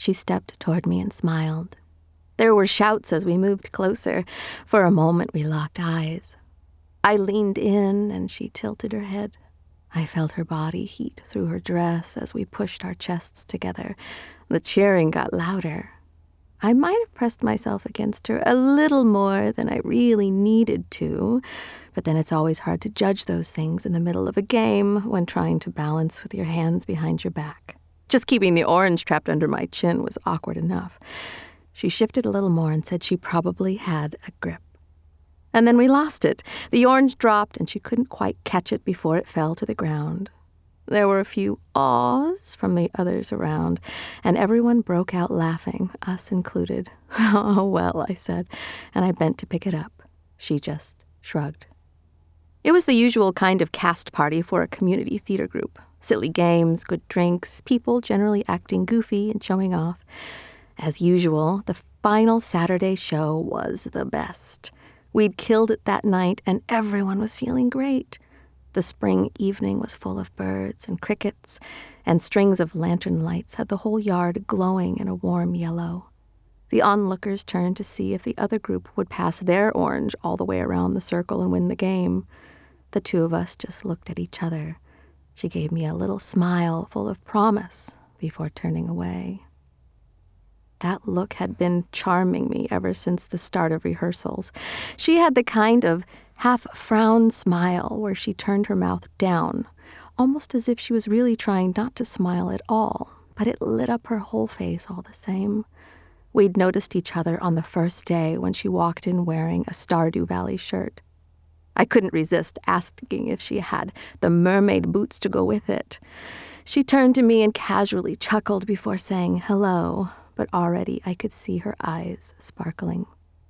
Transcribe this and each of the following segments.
She stepped toward me and smiled. There were shouts as we moved closer. For a moment we locked eyes. I leaned in and she tilted her head. I felt her body heat through her dress as we pushed our chests together. The cheering got louder. I might have pressed myself against her a little more than I really needed to, but then it's always hard to judge those things in the middle of a game when trying to balance with your hands behind your back. Just keeping the orange trapped under my chin was awkward enough. She shifted a little more and said she probably had a grip. And then we lost it. The orange dropped, and she couldn't quite catch it before it fell to the ground. There were a few awes from the others around, and everyone broke out laughing, us included. "Oh, well," I said, and I bent to pick it up. She just shrugged. It was the usual kind of cast party for a community theater group. Silly games, good drinks, people generally acting goofy and showing off. As usual, the final Saturday show was the best. We'd killed it that night, and everyone was feeling great. The spring evening was full of birds and crickets, and strings of lantern lights had the whole yard glowing in a warm yellow. The onlookers turned to see if the other group would pass their orange all the way around the circle and win the game. The two of us just looked at each other. She gave me a little smile full of promise before turning away. That look had been charming me ever since the start of rehearsals. She had the kind of half-frown smile where she turned her mouth down, almost as if she was really trying not to smile at all, but it lit up her whole face all the same. We'd noticed each other on the first day when she walked in wearing a Stardew Valley shirt. I couldn't resist asking if she had the mermaid boots to go with it. She turned to me and casually chuckled before saying hello, but already I could see her eyes sparkling.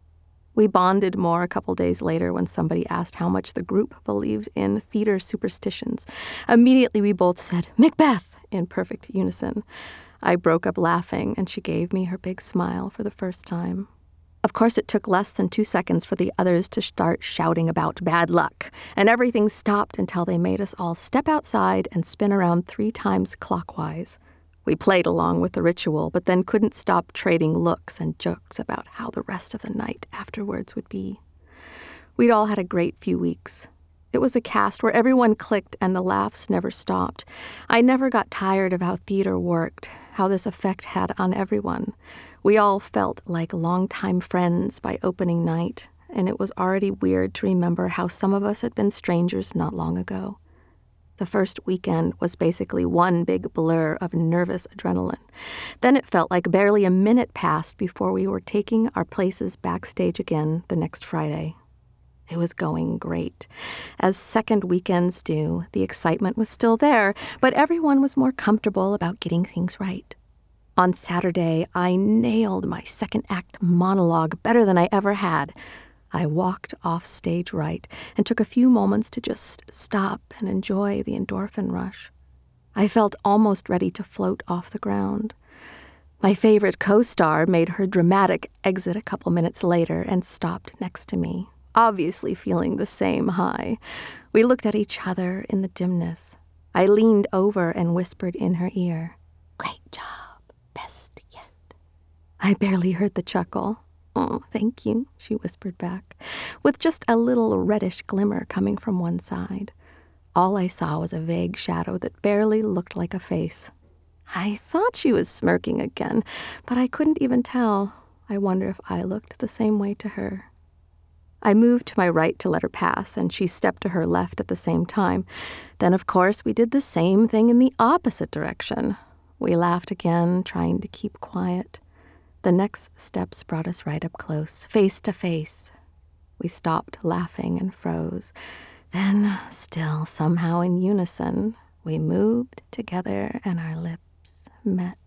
We bonded more a couple days later when somebody asked how much the group believed in theater superstitions. Immediately we both said, "Macbeth," in perfect unison. I broke up laughing, and she gave me her big smile for the first time. Of course, it took less than 2 seconds for the others to start shouting about bad luck, and everything stopped until they made us all step outside and spin around 3 times clockwise. We played along with the ritual, but then couldn't stop trading looks and jokes about how the rest of the night afterwards would be. We'd all had a great few weeks. It was a cast where everyone clicked and the laughs never stopped. I never got tired of how theater worked, how this effect had on everyone. We all felt like longtime friends by opening night, and it was already weird to remember how some of us had been strangers not long ago. The first weekend was basically one big blur of nervous adrenaline. Then it felt like barely a minute passed before we were taking our places backstage again the next Friday. It was going great. As second weekends do, the excitement was still there, but everyone was more comfortable about getting things right. On Saturday, I nailed my second act monologue better than I ever had. I walked off stage right and took a few moments to just stop and enjoy the endorphin rush. I felt almost ready to float off the ground. My favorite co-star made her dramatic exit a couple minutes later and stopped next to me, obviously feeling the same high. We looked at each other in the dimness. I leaned over and whispered in her ear, "Great job, best yet." I barely heard the chuckle. "Oh, thank you," she whispered back, with just a little reddish glimmer coming from one side. All I saw was a vague shadow that barely looked like a face. I thought she was smirking again, but I couldn't even tell. I wonder if I looked the same way to her. I moved to my right to let her pass, and she stepped to her left at the same time. Then, of course, we did the same thing in the opposite direction. We laughed again, trying to keep quiet. The next steps brought us right up close, face to face. We stopped laughing and froze. Then, still somehow in unison, we moved together and our lips met.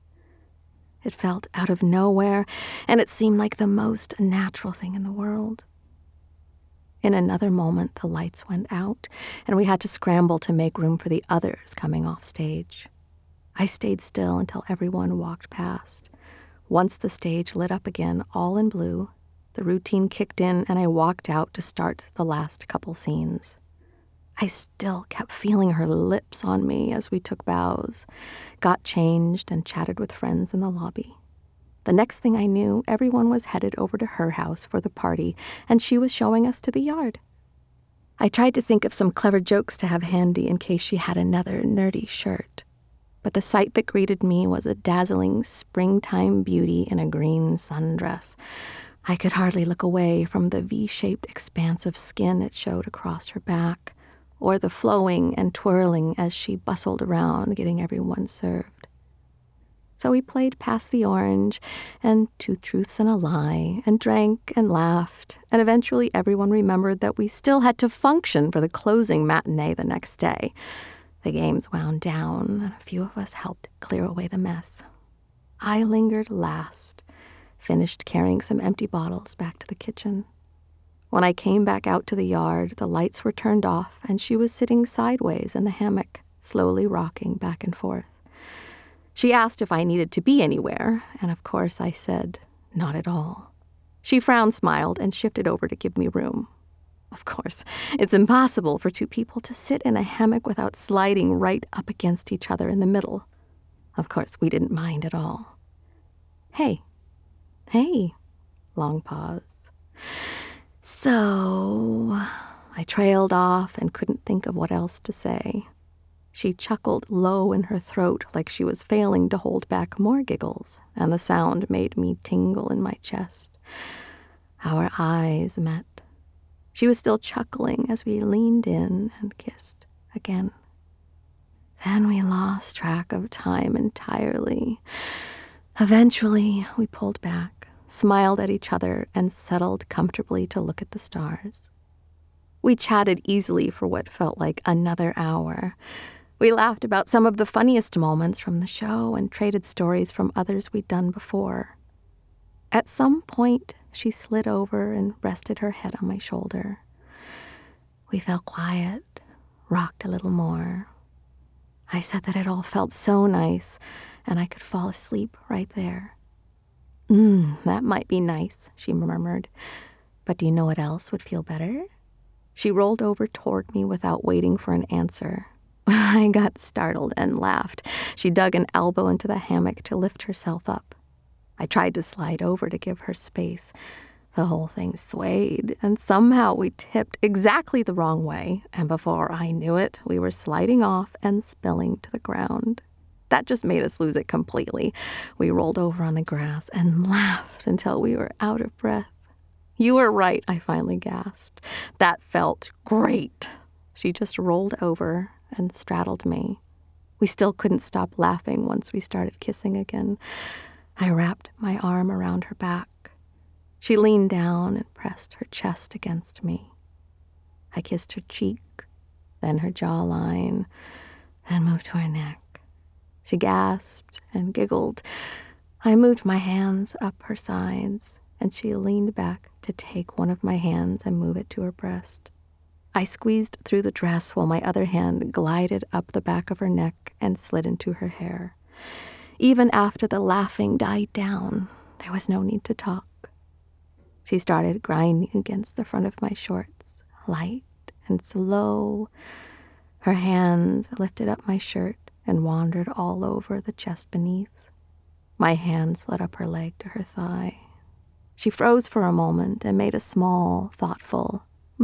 It felt out of nowhere, and it seemed like the most natural thing in the world. In another moment, the lights went out, and we had to scramble to make room for the others coming off stage. I stayed still until everyone walked past. Once the stage lit up again, all in blue, the routine kicked in and I walked out to start the last couple scenes. I still kept feeling her lips on me as we took bows, got changed, and chatted with friends in the lobby. The next thing I knew, everyone was headed over to her house for the party, and she was showing us to the yard. I tried to think of some clever jokes to have handy in case she had another nerdy shirt. But the sight that greeted me was a dazzling springtime beauty in a green sundress. I could hardly look away from the V-shaped expanse of skin it showed across her back, or the flowing and twirling as she bustled around getting everyone served. So we played Pass the Orange and Two Truths and a Lie, and drank and laughed, and eventually everyone remembered that we still had to function for the closing matinee the next day. The games wound down, and a few of us helped clear away the mess. I lingered last, finished carrying some empty bottles back to the kitchen. When I came back out to the yard, the lights were turned off, and she was sitting sideways in the hammock, slowly rocking back and forth. She asked if I needed to be anywhere, and of course I said, not at all. She frowned, smiled, and shifted over to give me room. Of course, it's impossible for two people to sit in a hammock without sliding right up against each other in the middle. Of course, we didn't mind at all. Hey. Long pause. So, I trailed off and couldn't think of what else to say. She chuckled low in her throat like she was failing to hold back more giggles, and the sound made me tingle in my chest. Our eyes met. She was still chuckling as we leaned in and kissed again. Then we lost track of time entirely. Eventually, we pulled back, smiled at each other, and settled comfortably to look at the stars. We chatted easily for what felt like another hour. We laughed about some of the funniest moments from the show and traded stories from others we'd done before. At some point, she slid over and rested her head on my shoulder. We fell quiet, rocked a little more. I said that it all felt so nice, and I could fall asleep right there. That might be nice, she murmured. But do you know what else would feel better? She rolled over toward me without waiting for an answer. I got startled and laughed. She dug an elbow into the hammock to lift herself up. I tried to slide over to give her space. The whole thing swayed, and somehow we tipped exactly the wrong way, and before I knew it, we were sliding off and spilling to the ground. That just made us lose it completely. We rolled over on the grass and laughed until we were out of breath. You were right, I finally gasped. That felt great. She just rolled over and straddled me. We still couldn't stop laughing once we started kissing again. I wrapped my arm around her back. She leaned down and pressed her chest against me. I kissed her cheek, then her jawline, then moved to her neck. She gasped and giggled. I moved my hands up her sides, and she leaned back to take one of my hands and move it to her breast. I squeezed through the dress while my other hand glided up the back of her neck and slid into her hair. Even after the laughing died down, there was no need to talk. She started grinding against the front of my shorts, light and slow. Her hands lifted up my shirt and wandered all over the chest beneath. My hand slid up her leg to her thigh. She froze for a moment and made a small, thoughtful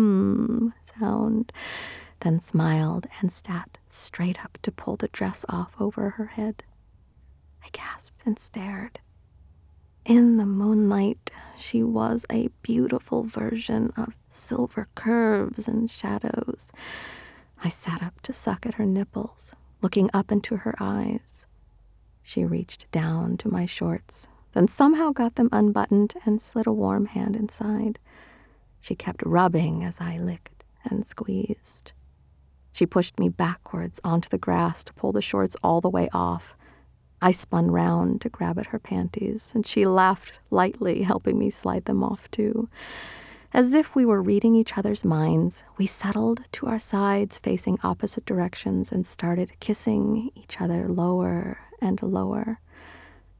sound, then smiled and sat straight up to pull the dress off over her head. I gasped and stared. In the moonlight, she was a beautiful version of silver curves and shadows. I sat up to suck at her nipples, looking up into her eyes. She reached down to my shorts, then somehow got them unbuttoned and slid a warm hand inside. She kept rubbing as I licked and squeezed. She pushed me backwards onto the grass to pull the shorts all the way off. I spun round to grab at her panties, and she laughed lightly, helping me slide them off too. As if we were reading each other's minds, we settled to our sides facing opposite directions and started kissing each other lower and lower.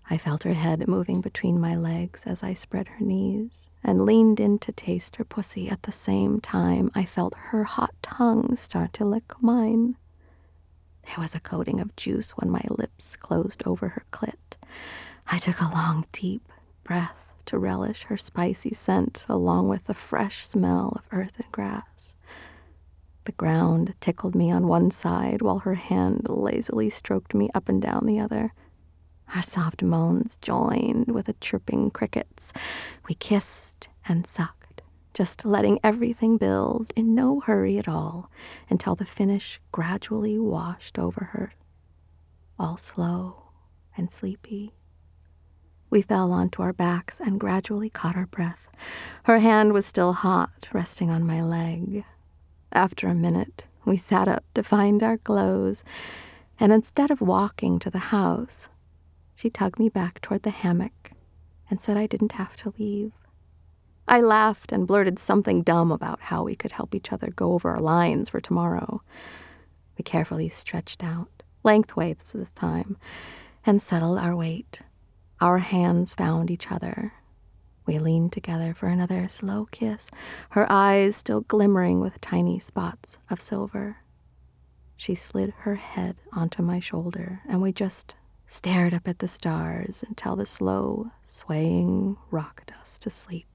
I felt her head moving between my legs as I spread her knees and leaned in to taste her pussy. At the same time, I felt her hot tongue start to lick mine. There was a coating of juice when my lips closed over her clit. I took a long, deep breath to relish her spicy scent along with the fresh smell of earth and grass. The ground tickled me on one side while her hand lazily stroked me up and down the other. Our soft moans joined with the chirping crickets. We kissed and sucked, just letting everything build in no hurry at all until the finish gradually washed over her, all slow and sleepy. We fell onto our backs and gradually caught our breath. Her hand was still hot, resting on my leg. After a minute, we sat up to find our clothes, and instead of walking to the house, she tugged me back toward the hammock and said I didn't have to leave. I laughed and blurted something dumb about how we could help each other go over our lines for tomorrow. We carefully stretched out, lengthways this time, and settled our weight. Our hands found each other. We leaned together for another slow kiss, her eyes still glimmering with tiny spots of silver. She slid her head onto my shoulder, and we just stared up at the stars until the slow, swaying rocked us to sleep.